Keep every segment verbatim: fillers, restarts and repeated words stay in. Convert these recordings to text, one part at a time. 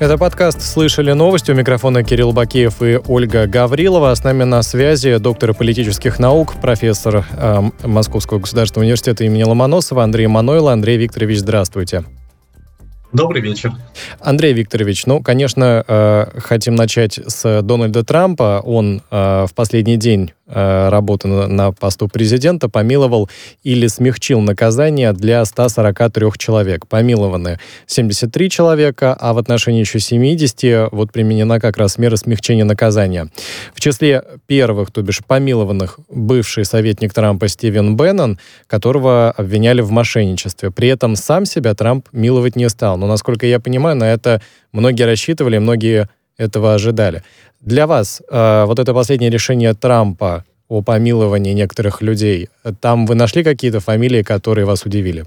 Это подкаст «Слышали новости». У микрофона Кирилл Бакеев и Ольга Гаврилова. С нами на связи доктор политических наук, профессор э, Московского государственного университета имени Ломоносова Андрей Манойло. Андрей Викторович, здравствуйте. Добрый вечер. Андрей Викторович, ну, конечно, э, хотим начать с Дональда Трампа. Он э, в последний день э, работы на, на посту президента помиловал или смягчил наказание для ста сорока трёх человек. Помилованы семьдесят три человека, а в отношении еще семидесяти вот применена как раз мера смягчения наказания. В числе первых, то бишь помилованных, бывший советник Трампа Стивен Беннон, которого обвиняли в мошенничестве. При этом сам себя Трамп миловать не стал. Но, насколько я понимаю, на это многие рассчитывали, многие этого ожидали. Для вас э, вот это последнее решение Трампа о помиловании некоторых людей, там вы нашли какие-то фамилии, которые вас удивили?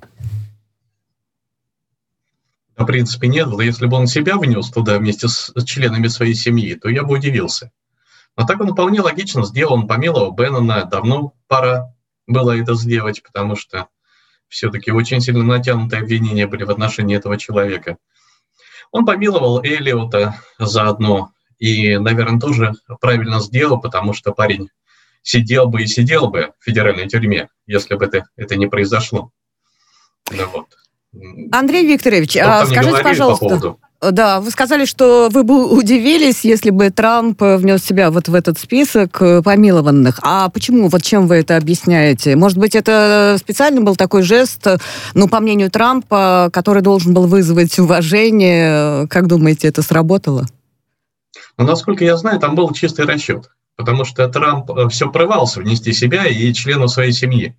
В принципе, нет. Если бы он себя внес туда вместе с членами своей семьи, то я бы удивился. Но так он вполне логично сделал. Он помиловал Беннона. Давно пора было это сделать, потому что все-таки очень сильно натянутые обвинения были в отношении этого человека. Он помиловал Эллиота заодно. И, наверное, тоже правильно сделал, потому что парень сидел бы и сидел бы в федеральной тюрьме, если бы это, это не произошло. Да, вот. Андрей Викторович, а скажите, пожалуйста, по да, вы сказали, что вы бы удивились, если бы Трамп внес себя вот в этот список помилованных. А почему? Вот чем вы это объясняете? Может быть, это специально был такой жест, ну, по мнению Трампа, который должен был вызвать уважение? Как думаете, это сработало? Ну, насколько я знаю, там был чистый расчет, потому что Трамп все прорывался внести себя и членов своей семьи.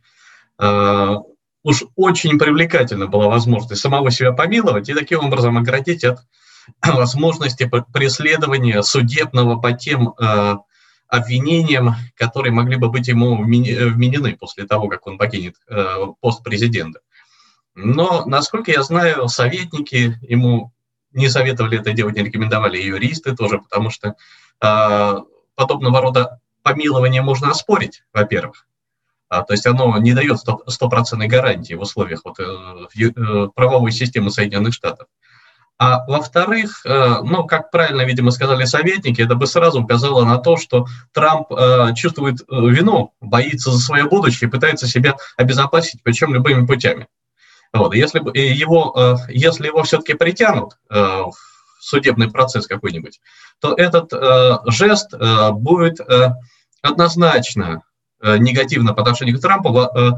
Уж очень привлекательна была возможность самого себя помиловать и таким образом оградить от возможности преследования судебного по тем э, обвинениям, которые могли бы быть ему вменены после того, как он покинет э, пост президента. Но, насколько я знаю, советники ему не советовали это делать, не рекомендовали, и юристы тоже, потому что э, подобного рода помилование можно оспорить, во-первых. А, то есть оно не дает стопроцентной гарантии в условиях вот, э, правовой системы Соединенных Штатов. А во-вторых, э, ну, как правильно, видимо, сказали советники, это бы сразу указало на то, что Трамп э, чувствует вину, боится за свое будущее, пытается себя обезопасить, причем любыми путями. Вот. Если, его, э, если его все-таки притянут э, в судебный процесс какой-нибудь, то этот э, жест э, будет э, однозначно негативно по отношению к Трампу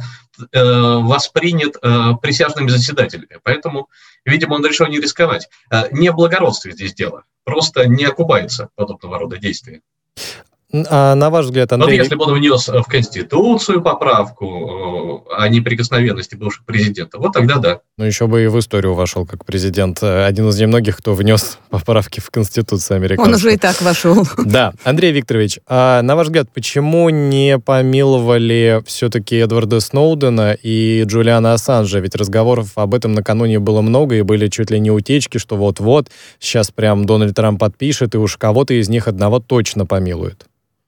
воспринят присяжными заседателями. Поэтому, видимо, он решил не рисковать. Не в благородстве здесь дело. Просто не окупается подобного рода действия. А на ваш взгляд, Андрей... Вот если бы он внес в Конституцию поправку о неприкосновенности бывших президентов, вот тогда да. Ну, еще бы и в историю вошел как президент. Один из немногих, кто внес поправки в Конституцию американскую. Он уже и так вошел. Да. Андрей Викторович, а на ваш взгляд, почему не помиловали все-таки Эдварда Сноудена и Джулиана Ассанжа? Ведь разговоров об этом накануне было много, и были чуть ли не утечки, что вот-вот, сейчас прям Дональд Трамп подпишет, и уж кого-то из них одного точно помилует.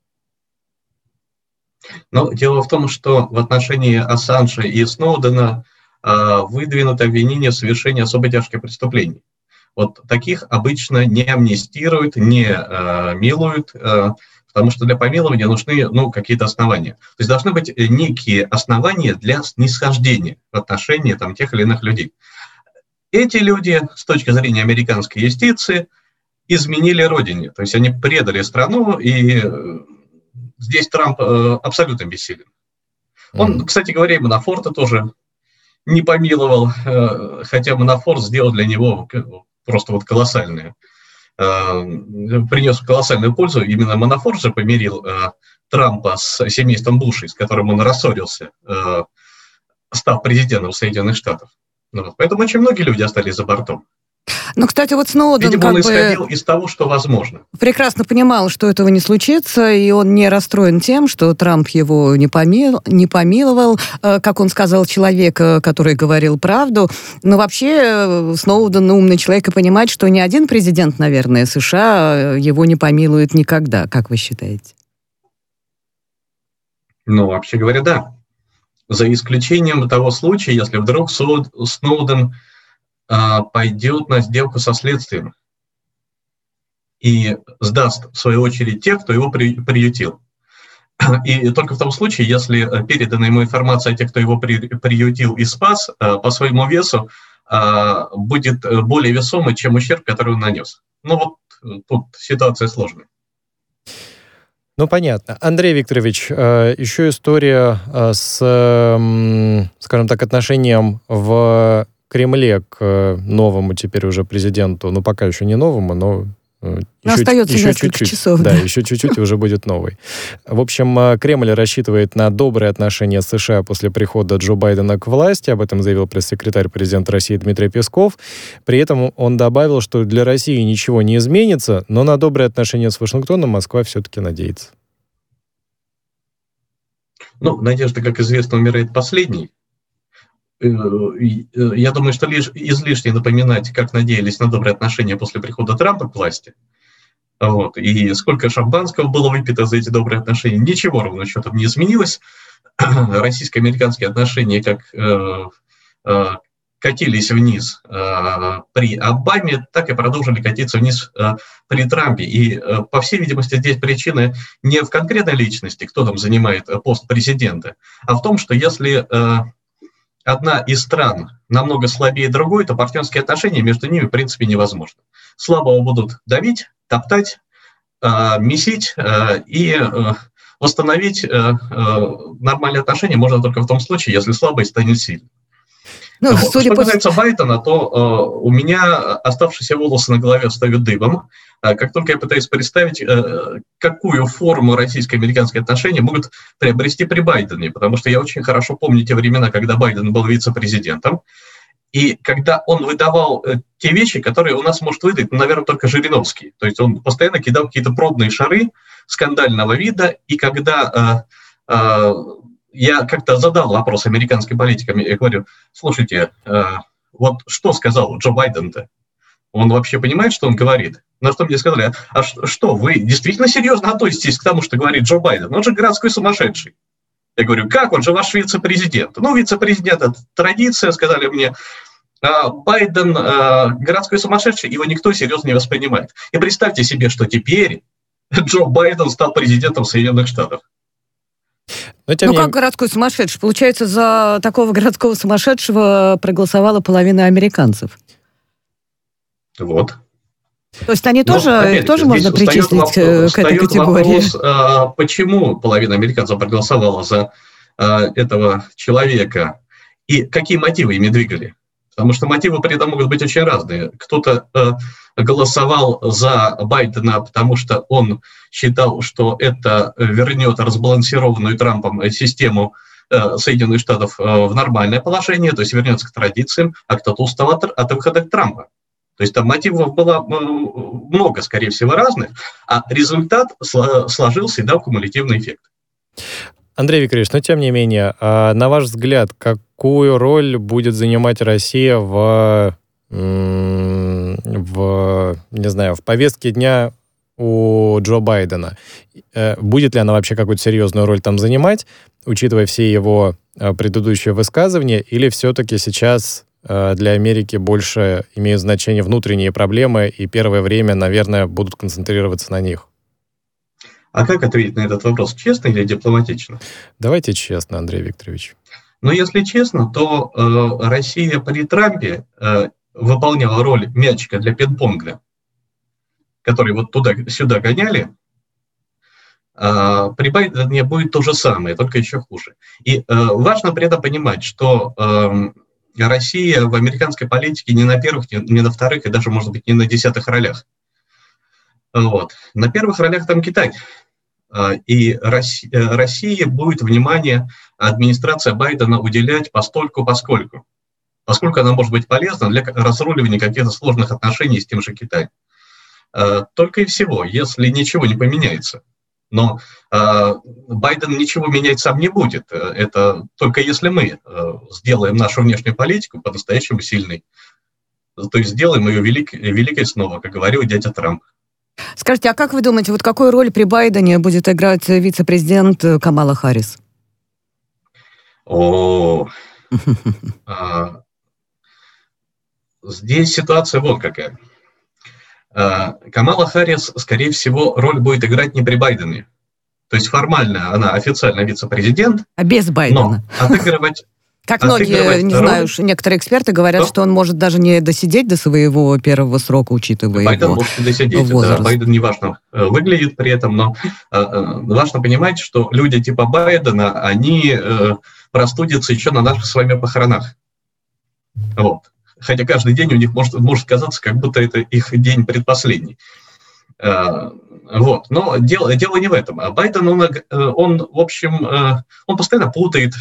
Но дело в том, что в отношении Ассанжа и Сноудена э, выдвинуто обвинение в совершении особо тяжких преступлений. Вот таких обычно не амнистируют, не э, милуют, э, потому что для помилования нужны ну, какие-то основания. То есть должны быть некие основания для снисхождения в отношении там, тех или иных людей. Эти люди, с точки зрения американской юстиции, изменили родине. То есть они предали страну, и здесь Трамп э, абсолютно бессилен. Он, кстати говоря, и Манафорта тоже не помиловал, э, хотя Манафорт сделал для него просто вот колоссальное, э, принес колоссальную пользу. Именно Манафорт же помирил э, Трампа с семейством Бушей, с которым он рассорился, э, став президентом Соединенных Штатов. Вот. Поэтому очень многие люди остались за бортом. Ну, кстати, вот Сноуден Видимо, как он исходил бы из того, что возможно. прекрасно понимал, что этого не случится, и он не расстроен тем, что Трамп его не, помил, не помиловал, как он сказал, человек, который говорил правду. Но вообще Сноуден умный человек и понимает, что ни один президент, наверное, США его не помилует никогда. Как вы считаете? Ну, вообще говоря, да. За исключением того случая, если вдруг Сноуден пойдет на сделку со следствием. и сдаст, в свою очередь, тех, кто его при, приютил. И только в том случае, если передана ему информация о тех, кто его при, приютил и спас, по своему весу будет более весомой, чем ущерб, который он нанес. Ну вот тут ситуация сложная. Ну, понятно. Андрей Викторович, еще история с, скажем так, отношением в Кремле к новому теперь уже президенту, ну, пока еще не новому, но... Еще, остается еще несколько чуть-чуть, часов. Да, да, еще чуть-чуть и уже будет новый. В общем, Кремль рассчитывает на добрые отношения с США после прихода Джо Байдена к власти. Об этом заявил пресс-секретарь президента России Дмитрий Песков. При этом он добавил, что для России ничего не изменится, но на добрые отношения с Вашингтоном Москва все-таки надеется. Ну, надежда, как известно, умирает последней. Я думаю, что лишь излишне напоминать, как надеялись на добрые отношения после прихода Трампа к власти. Вот. И сколько шампанского было выпито за эти добрые отношения. Ничего ровно счетом не изменилось. Российско-американские отношения как э, э, катились вниз э, при Обаме, так и продолжили катиться вниз э, при Трампе. И, э, по всей видимости, здесь причина не в конкретной личности, кто там занимает пост президента, а в том, что если... Э, одна из стран намного слабее другой, то партнерские отношения между ними, в принципе, невозможны. Слабого будут давить, топтать, э, месить, э, и э, восстановить э, э, нормальные отношения можно только в том случае, если слабый станет сильным. Ну, вот. Что по... касается Байдена, то э, у меня оставшиеся волосы на голове встают дыбом. Э, как только я пытаюсь представить, э, какую форму российско-американские отношения могут приобрести при Байдене, потому что я очень хорошо помню те времена, когда Байден был вице-президентом, и когда он выдавал э, те вещи, которые у нас может выдать, ну, наверное, только Жириновский. То есть он постоянно кидал какие-то пробные шары скандального вида, и когда... Э, э, Я как-то задал вопрос американским политикам, я говорю, слушайте, э, вот что сказал Джо Байден-то? Он вообще понимает, что он говорит? На что мне сказали, а что, вы действительно серьезно относитесь к тому, что говорит Джо Байден? Он же городской сумасшедший. Я говорю, как, он же ваш вице-президент? Ну, вице-президент – это традиция, сказали мне. А Байден э, городской сумасшедший, его никто серьезно не воспринимает. И представьте себе, что теперь Джо Байден стал президентом Соединенных Штатов. Но, ну, как городской сумасшедший? Получается, за такого городского сумасшедшего проголосовала половина американцев. Вот. То есть они Но, тоже, их тоже можно причислить вопрос, к этой категории? Вопрос, а, почему половина американцев проголосовала за а, этого человека и какие мотивы ими двигали? Потому что мотивы при этом могут быть очень разные. Кто-то э, голосовал за Байдена, потому что он считал, что это вернет разбалансированную Трампом систему э, Соединенных Штатов э, в нормальное положение, то есть вернется к традициям, а кто-то устал от, от выхода Трампа. То есть там мотивов было э, много, скорее всего, разных, а результат сложился и дал кумулятивный эффект. Андрей Викторович, но тем не менее, на ваш взгляд, какую роль будет занимать Россия в, в, не знаю, в повестке дня у Джо Байдена? Будет ли она вообще какую-то серьезную роль там занимать, учитывая все его предыдущие высказывания, или все-таки сейчас для Америки больше имеют значение внутренние проблемы, и первое время, наверное, будут концентрироваться на них? А как ответить на этот вопрос? Честно или дипломатично? Давайте честно, Андрей Викторович. Ну, если честно, то э, Россия при Трампе э, выполняла роль мячика для пинг-понга, который вот туда-сюда гоняли. Э, при Байдене будет то же самое, только еще хуже. И э, важно при этом понимать, что э, Россия в американской политике не на первых, не, не на вторых и даже, может быть, не на десятых ролях. Вот. На первых ролях там Китай. И Россия, Россия будет внимание администрация Байдена уделять постольку-поскольку. Поскольку она может быть полезна для разруливания каких-то сложных отношений с тем же Китаем. Только и всего, если ничего не поменяется. Но Байден ничего менять сам не будет. Это только если мы сделаем нашу внешнюю политику по-настоящему сильной. То есть сделаем ее великой, великой снова, как говорил дядя Трамп. Скажите, а как вы думаете, вот какую роль при Байдене будет играть вице-президент Камала Харрис? О, здесь ситуация вот какая. Камала Харрис, скорее всего, роль будет играть не при Байдене. То есть формально она официально вице-президент. А без Байдена. Но отыгрывать... Как многие, не знаю, некоторые эксперты говорят, что он может даже не досидеть до своего первого срока, учитывая Байден его может не досидеть. возраст. Да, Байден неважно выглядит при этом, но важно понимать, что люди типа Байдена, они простудятся еще на наших с вами похоронах. Вот. Хотя каждый день у них может, может казаться, как будто это их день предпоследний. Вот. Но дело, дело не в этом. А Байден, он, он, в общем, он постоянно путает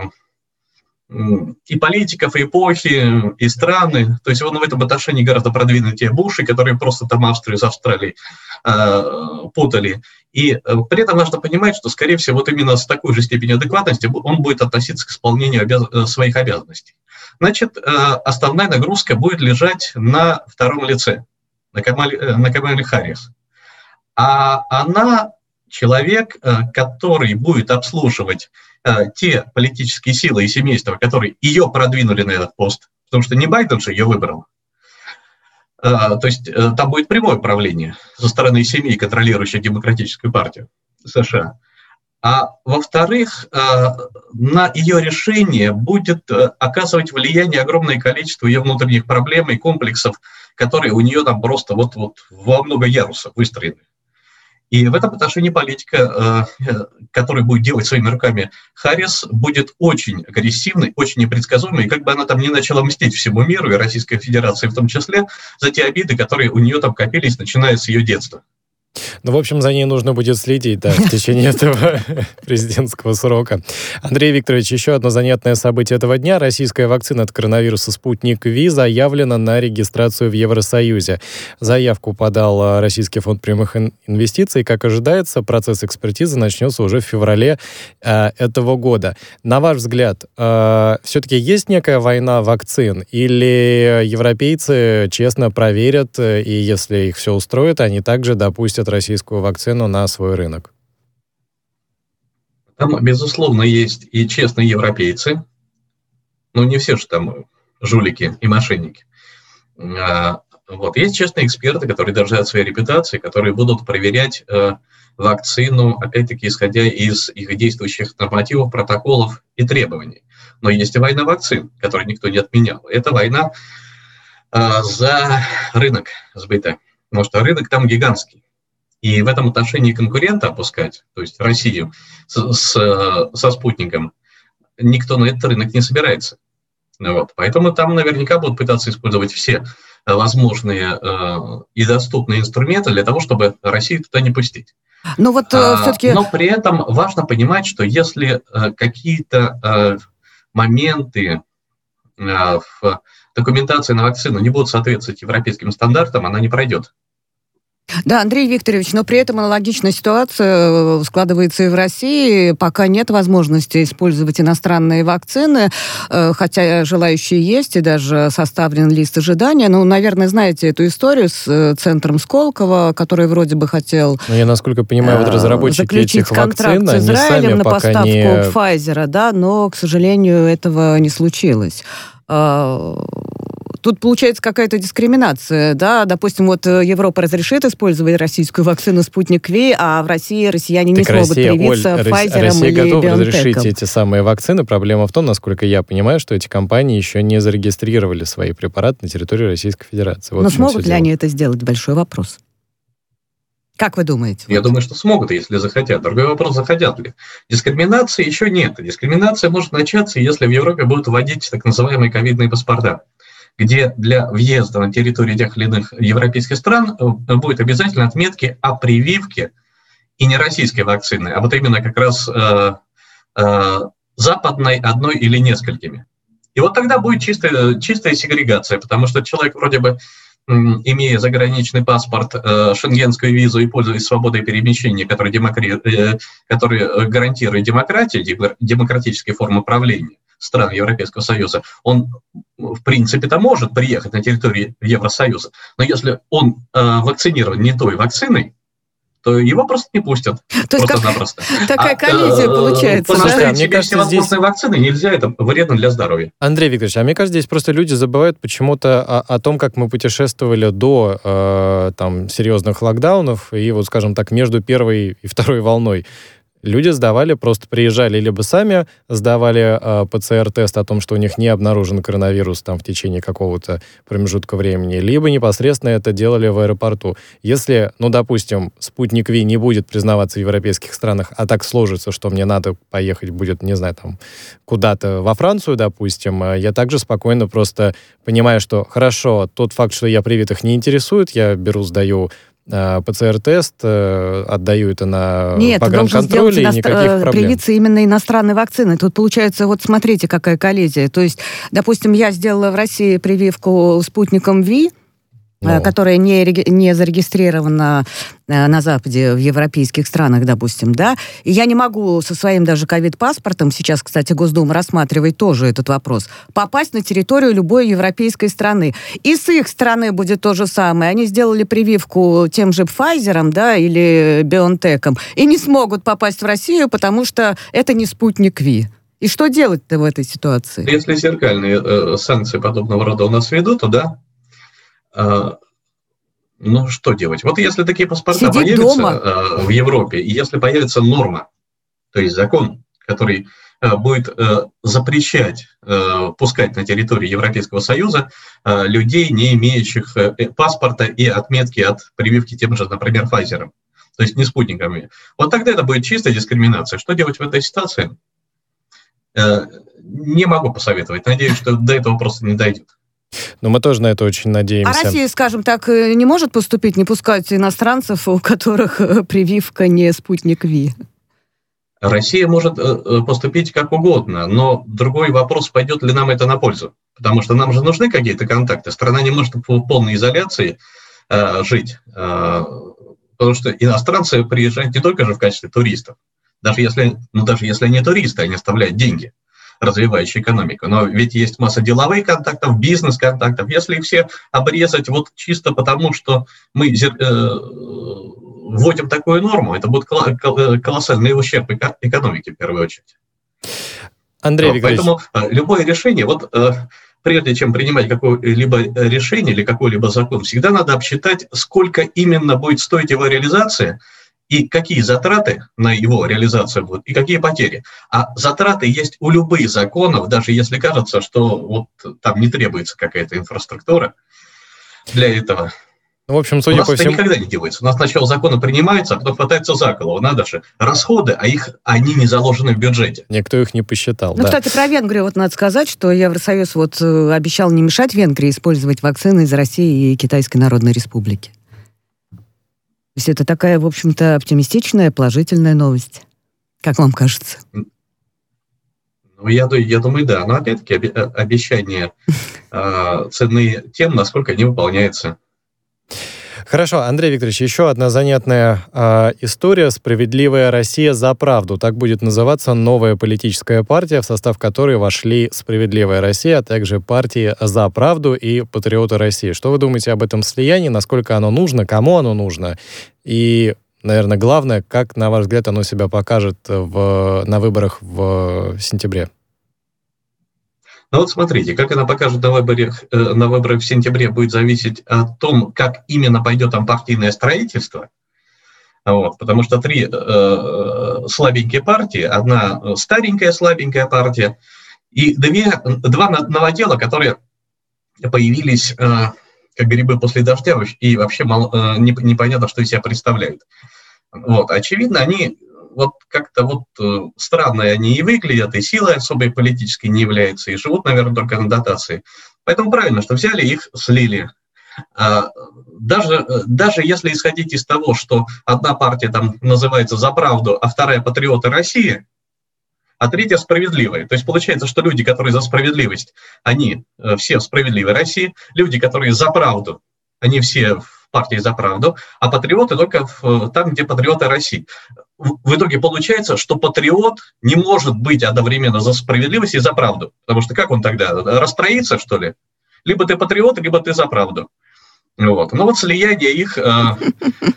и политиков, и эпохи, и страны. То есть он в этом отношении гораздо продвинутее Буши, которые просто там Австрию с Австралией э, путали. И э, при этом важно понимать, что, скорее всего, вот именно с такой же степенью адекватности он будет относиться к исполнению обяз... своих обязанностей. Значит, э, основная нагрузка будет лежать на втором лице, на Камале, э, на Камале Харрис. А она человек, э, который будет обслуживать те политические силы и семейства, которые ее продвинули на этот пост, потому что не Байден же ее выбрал. То есть там будет прямое правление со стороны семьи, контролирующей Демократическую партию США. А во-вторых, на ее решение будет оказывать влияние огромное количество ее внутренних проблем и комплексов, которые у нее там просто вот-вот во много ярусов выстроены. И в этом отношении политика, которую будет делать своими руками Харрис, будет очень агрессивной, очень непредсказуемой, и как бы она там ни начала мстить всему миру, и Российской Федерации в том числе, за те обиды, которые у нее там копились, начиная с ее детства. Ну, в общем, за ней нужно будет следить, да, в течение этого президентского срока. Андрей Викторович, еще одно занятное событие этого дня. Российская вакцина от коронавируса «Спутник Ви» заявлена на регистрацию в Евросоюзе. Заявку подал Российский фонд прямых инвестиций. Как ожидается, процесс экспертизы начнется уже в феврале э, этого года. На ваш взгляд, э, все-таки есть некая война вакцин? Или европейцы честно проверят, и если их все устроит, они также допустят российскую вакцину на свой рынок? Там, безусловно, есть и честные европейцы, но не все же там жулики и мошенники. Вот. Есть честные эксперты, которые дорожат своей репутацией, которые будут проверять вакцину, опять-таки, исходя из их действующих нормативов, протоколов и требований. Но есть и война вакцин, которую никто не отменял. Это война за рынок сбыта, потому что рынок там гигантский. И в этом отношении конкурента опускать, то есть Россию с, с, со спутником, никто на этот рынок не собирается. Вот. Поэтому там наверняка будут пытаться использовать все возможные э, и доступные инструменты для того, чтобы Россию туда не пустить. Но, вот, э, все-таки... Но при этом важно понимать, что если э, какие-то э, моменты э, в документации на вакцину не будут соответствовать европейским стандартам, она не пройдет. Да, Андрей Викторович, но при этом аналогичная ситуация складывается и в России. Пока нет возможности использовать иностранные вакцины, хотя желающие есть, и даже составлен лист ожидания. Ну, наверное, знаете эту историю с центром Сколково, который вроде бы хотел... Ну, я, насколько понимаю, вот разработчики этих вакцин, с Израилем на поставку не... Pfizer, да, но, к сожалению, этого не случилось. Тут получается какая-то дискриминация, да, допустим, вот Европа разрешит использовать российскую вакцину «Спутник Ви», а в России россияне не так смогут Россия, привиться Оль, Pfizer Россия или готова BioNTech. разрешить эти самые вакцины. Проблема в том, насколько я понимаю, что эти компании еще не зарегистрировали свои препараты на территории Российской Федерации. Вот. Но смогут ли они это сделать? Большой вопрос. Как вы думаете? Я вот. думаю, что смогут, если захотят. Другой вопрос, захотят ли. Дискриминации еще нет. Дискриминация может начаться, если в Европе будут вводить так называемые ковидные паспорта, где для въезда на территорию тех или иных европейских стран будет обязательно отметки о прививке и не российской вакцины, а вот именно как раз э, э, западной одной или несколькими. И вот тогда будет чистая, чистая сегрегация, потому что человек вроде бы, имея заграничный паспорт, э, шенгенскую визу и пользуясь свободой перемещения, который, демокри... э, который гарантирует демократию, демократические формы правления стран Европейского Союза, он, в принципе-то, может приехать на территорию Евросоюза. Но если он э, вакцинирован не той вакциной, то его просто не пустят. То есть просто-напросто. Такая коллизия а, получается. Поставить да? себе мне кажется, всевозможные здесь... вакцины нельзя, это вредно для здоровья. Андрей Викторович, а мне кажется, здесь просто люди забывают почему-то о, о том, как мы путешествовали до э, там, серьезных локдаунов и, вот, скажем так, между первой и второй волной. Люди сдавали, просто приезжали, либо сами сдавали э, ПЦР-тест о том, что у них не обнаружен коронавирус там, в течение какого-то промежутка времени, либо непосредственно это делали в аэропорту. Если, ну, допустим, спутник Ви не будет признаваться в европейских странах, а так сложится, что мне надо поехать будет, не знаю, там, куда-то во Францию, допустим, я также спокойно просто понимаю, что хорошо, тот факт, что я привитых не интересует, я беру, сдаю ПЦР-тест, отдаю это на Нет, погранконтроль, и иностр... никаких проблем. Привиться именно иностранной вакцины. Тут получается, вот смотрите, какая коллизия. То есть, допустим, я сделала в России прививку спутником Ви, ну. которая не, не зарегистрирована на Западе, в европейских странах, допустим, да, и я не могу со своим даже ковид-паспортом, сейчас, кстати, Госдума рассматривает тоже этот вопрос, попасть на территорию любой европейской страны. И с их стороны будет то же самое. Они сделали прививку тем же Pfizer, да, или BioNTech, и не смогут попасть в Россию, потому что это не спутник Ви. И что делать-то в этой ситуации? Если зеркальные э, санкции подобного рода у нас ведут, то да, ну, что делать? Вот если такие паспорта Сидеть появятся дома. в Европе, и если появится норма, то есть закон, который будет запрещать пускать на территорию Европейского Союза людей, не имеющих паспорта и отметки от прививки тем же, например, Pfizer, то есть не спутниками, вот тогда это будет чистая дискриминация. Что делать в этой ситуации? Не могу посоветовать. Надеюсь, что до этого просто не дойдет. Но мы тоже на это очень надеемся. А Россия, скажем так, не может поступить, не пускать иностранцев, у которых прививка не спутник Ви? Россия может поступить как угодно, но другой вопрос, пойдет ли нам это на пользу. Потому что нам же нужны какие-то контакты. Страна не может в полной изоляции э, жить. Э, потому что иностранцы приезжают не только же в качестве туристов. Даже если, ну, даже если они туристы, они оставляют деньги, развивающую экономику. Но ведь есть масса деловых контактов, бизнес-контактов. Если их все обрезать вот чисто потому, что мы э, вводим такую норму, это будет колоссальный ущерб экономике в первую очередь. Андрей Викторович. Поэтому любое решение, вот прежде чем принимать какое-либо решение или какой-либо закон, всегда надо обсчитать, сколько именно будет стоить его реализация, и какие затраты на его реализацию будут, и какие потери. А затраты есть у любых законов, даже если кажется, что вот там не требуется какая-то инфраструктура для этого. Ну, в общем, судя у нас по это всему... никогда не делается. У нас сначала законы принимаются, а потом хватается за голову. Надо же. Расходы, а их, они не заложены в бюджете. Никто их не посчитал. Ну, да. Кстати, про Венгрию вот надо сказать, что Евросоюз вот обещал не мешать Венгрии использовать вакцины из России и Китайской Народной Республики. То есть это такая, в общем-то, оптимистичная, положительная новость. Как вам кажется? Ну, я, я думаю, да. Но опять-таки обещания э, ценны тем, насколько они выполняются. Хорошо, Андрей Викторович, еще одна занятная э, история. «Справедливая Россия за правду». Так будет называться новая политическая партия, в состав которой вошли «Справедливая Россия», а также партии «За правду» и «Патриоты России». Что вы думаете об этом слиянии? Насколько оно нужно? Кому оно нужно? И, наверное, главное, как, на ваш взгляд, оно себя покажет в, на выборах в сентябре? Ну вот смотрите, как она покажет на выборах, на выборах в сентябре, будет зависеть от том, как именно пойдет там партийное строительство. Вот, потому что три э, слабенькие партии, одна старенькая слабенькая партия и две, два новодела, которые появились э, как грибы после дождя и вообще мало, э, непонятно, что из себя представляют. Вот, очевидно, они... Вот как-то вот э, странно они и выглядят, и силой особой политической не являются, и живут, наверное, только на дотации. Поэтому правильно, что взяли их, слили. А, даже, даже если исходить из того, что одна партия там называется «За правду», а вторая «Патриоты России», а третья «Справедливая». То есть получается, что люди, которые за справедливость, они э, все в «Справедливой России», люди, которые за правду, они все в партии «За правду», а патриоты только в, там, где патриоты России. В итоге получается, что патриот не может быть одновременно за справедливость и за правду. Потому что как он тогда? Расстроится, что ли? Либо ты патриот, либо ты за правду. Вот. Ну вот слияние их... Э,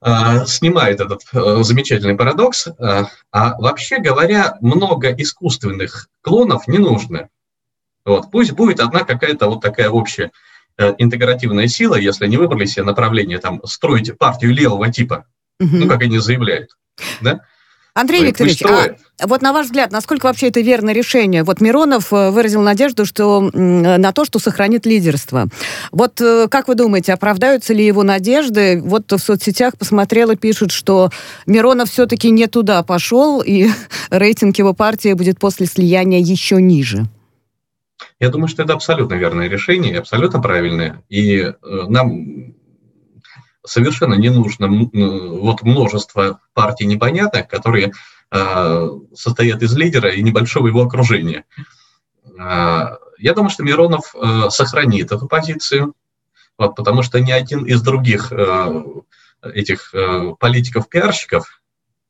снимает этот замечательный парадокс. А вообще говоря, много искусственных клонов не нужно. Вот. Пусть будет одна какая-то вот такая общая интегративная сила, если они выбрали себе направление, там, строить партию левого типа, угу. ну, как они заявляют, да? Андрей Викторович, а вот на ваш взгляд, насколько вообще это верное решение? Вот Миронов выразил надежду, что, на то, что сохранит лидерство. Вот как вы думаете, оправдаются ли его надежды? Вот в соцсетях посмотрела, пишут, что Миронов все-таки не туда пошел, и рейтинг его партии будет после слияния еще ниже. Я думаю, что это абсолютно верное решение, абсолютно правильное. И нам совершенно не нужно вот множество партий непонятных, которые э, состоят из лидера и небольшого его окружения. Э, я думаю, что Миронов э, сохранит эту позицию, вот, потому что ни один из других э, этих э, политиков-пиарщиков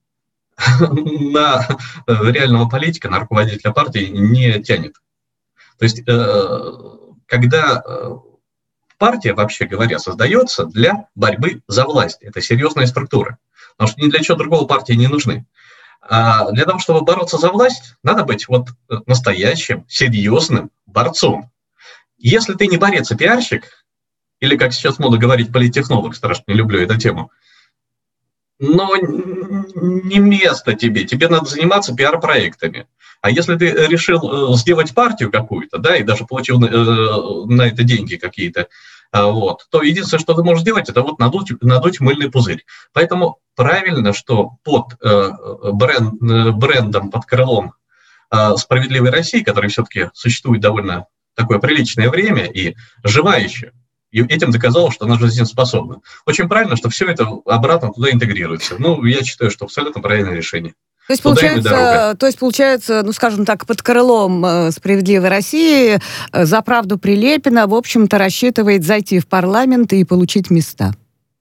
на реального политика, на руководителя партии не тянет. То есть, э, когда... партия, вообще говоря, создается для борьбы за власть. Это серьезная структура. Потому что ни для чего другого партии не нужны. А для того, чтобы бороться за власть, надо быть вот настоящим, серьезным борцом. Если ты не борец, а пиарщик, или, как сейчас модно говорить, политтехнолог, страшно не люблю эту тему, но не место тебе. Тебе надо заниматься пиар-проектами. А если ты решил сделать партию какую-то, да, и даже получил на это деньги какие-то, вот, то единственное, что ты можешь сделать, это вот надуть, надуть мыльный пузырь. Поэтому правильно, что под бренд, брендом, под крылом «Справедливой России», который все-таки существует довольно такое приличное время и жива еще, и этим доказала, что она жизнеспособна. Очень правильно, что все это обратно туда интегрируется. Ну, я считаю, что абсолютно правильное решение. То есть, получается, то есть, получается, ну, скажем так, под крылом э, «Справедливой России» э, за правду Прилепина, в общем-то, рассчитывает зайти в парламент и получить места.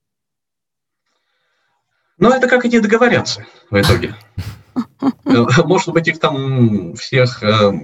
Ну, это как они договорятся в итоге. Может быть, их там всех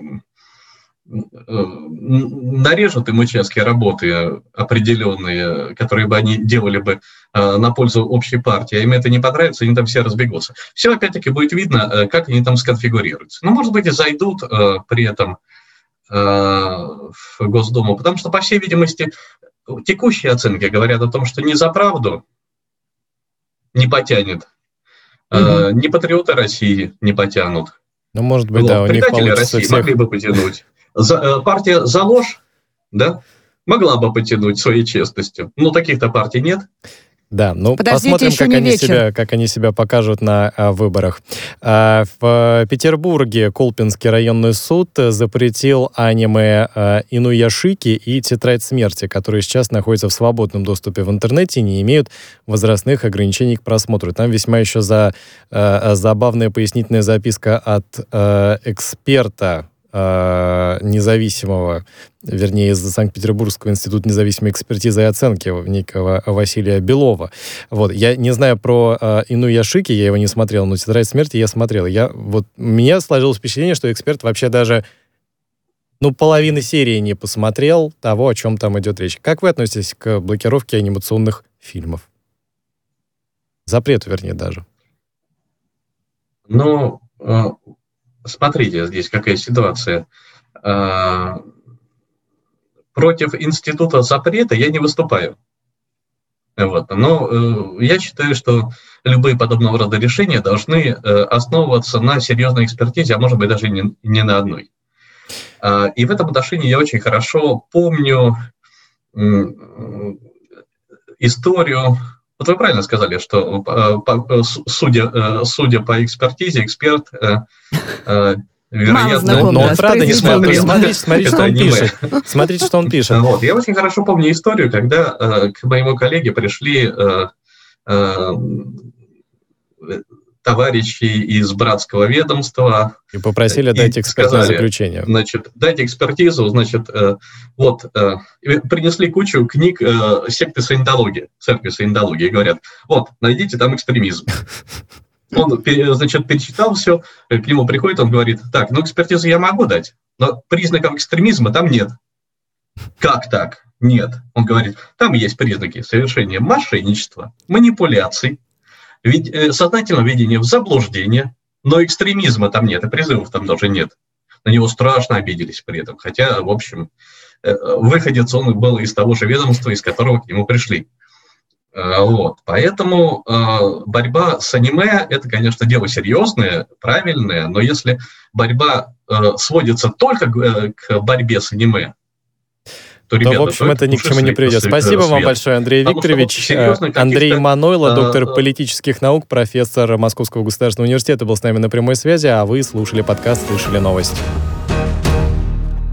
нарежут им участки работы определенные, которые бы они делали бы на пользу общей партии, а им это не понравится, они там все разбегутся. Все, опять-таки, будет видно, как они там сконфигурируются. Ну, может быть, и зайдут при этом в Госдуму, потому что, по всей видимости, текущие оценки говорят о том, что не за правду не потянет, mm-hmm. ни патриоты России не потянут. Ну, может быть, вот. да, у них предатели получится России всех... могли бы потянуть. За, партия «За ложь», да, могла бы потянуть своей честностью. Но таких-то партий нет. Да, ну посмотрим, как они, себя, как они себя покажут на а, выборах. А, в Петербурге Колпинский районный суд запретил аниме а, «Инуяшики» и «Тетрадь смерти», которые сейчас находятся в свободном доступе в интернете и не имеют возрастных ограничений к просмотру. Там весьма еще за, а, забавная пояснительная записка от а, эксперта, независимого, вернее, из Санкт-Петербургского института независимой экспертизы и оценки некого Василия Белова. Вот. Я не знаю про э, «Инуяшики», я его не смотрел, но «Тетрадь смерти» я смотрел. Я, вот, у меня сложилось впечатление, что эксперт вообще даже ну, половины серии не посмотрел того, о чем там идет речь. Как вы относитесь к блокировке анимационных фильмов? Запрету, вернее, даже. Ну... Смотрите, здесь какая ситуация. Против института запрета я не выступаю. Вот. Но я считаю, что любые подобного рода решения должны основываться на серьезной экспертизе, а может быть даже не, не на одной. И в этом отношении я очень хорошо помню историю. Вот вы правильно сказали, что судя, судя по экспертизе, эксперт, вероятно... Но, но он правда не смотрит. Смотрите, смотрите, что он пишет. Смотрите, что он пишет. Вот. Я очень хорошо помню историю, когда к моему коллеге пришли товарищи из братского ведомства. И попросили дать экспертное сказали, заключение. Значит, дайте экспертизу, значит, э, вот, э, принесли кучу книг э, секты саентологии, церкви саентологии, говорят, вот, найдите там экстремизм. Он, значит, перечитал все, к нему приходит, он говорит, так, ну, экспертизу я могу дать, но признаков экстремизма там нет. Как так? Нет. Он говорит, там есть признаки совершения мошенничества, манипуляций, Ведь, э, сознательного введения в заблуждение, но экстремизма там нет, и призывов там даже нет. На него страшно обиделись при этом, хотя, в общем, э, выходец он был из того же ведомства, из которого к нему пришли. Э, вот. Поэтому э, борьба с аниме – это, конечно, дело серьезное, правильное, но если борьба э, сводится только к, э, к борьбе с аниме, то, ребята, то, в общем, это ни к чему не приведет. Спасибо свет. вам большое, Андрей Потому Викторович. Андрей Манойло, доктор э, политических наук, профессор Московского государственного университета, был с нами на прямой связи, а вы слушали подкаст «Слышали новости».